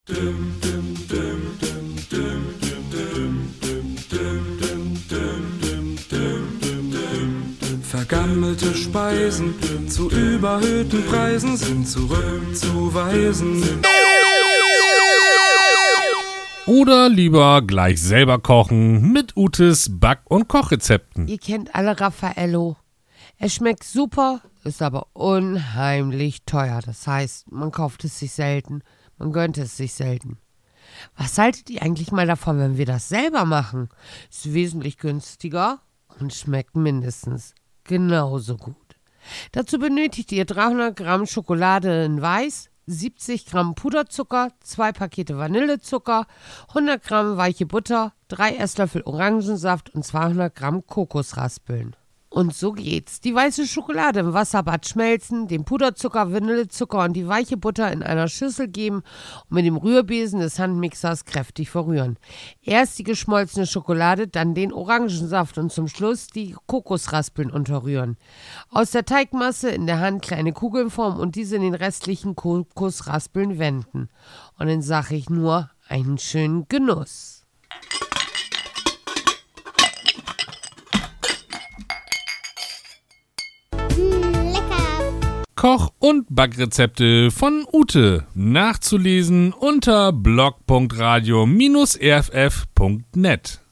Vergammelte Speisen zu überhöhten Preisen sind zurückzuweisen. Oder lieber gleich selber kochen mit Utes Back- und Kochrezepten. Ihr kennt alle Raffaello. Es schmeckt super, ist aber unheimlich teuer. Das heißt, man kauft es sich selten, man gönnt es sich selten. Was haltet ihr eigentlich mal davon, wenn wir das selber machen? Ist wesentlich günstiger und schmeckt mindestens genauso gut. Dazu benötigt ihr 300 Gramm Schokolade in Weiß, 70 Gramm Puderzucker, 2 Pakete Vanillezucker, 100 Gramm weiche Butter, 3 Esslöffel Orangensaft und 200 Gramm Kokosraspeln. Und so geht's. Die weiße Schokolade im Wasserbad schmelzen, den Puderzucker, Vanillezucker und die weiche Butter in einer Schüssel geben und mit dem Rührbesen des Handmixers kräftig verrühren. Erst die geschmolzene Schokolade, dann den Orangensaft und zum Schluss die Kokosraspeln unterrühren. Aus der Teigmasse in der Hand kleine Kugeln formen und diese in den restlichen Kokosraspeln wenden. Und dann sage ich nur einen schönen Genuss. Koch- und Backrezepte von Ute. Nachzulesen unter blog.radio-rff.net.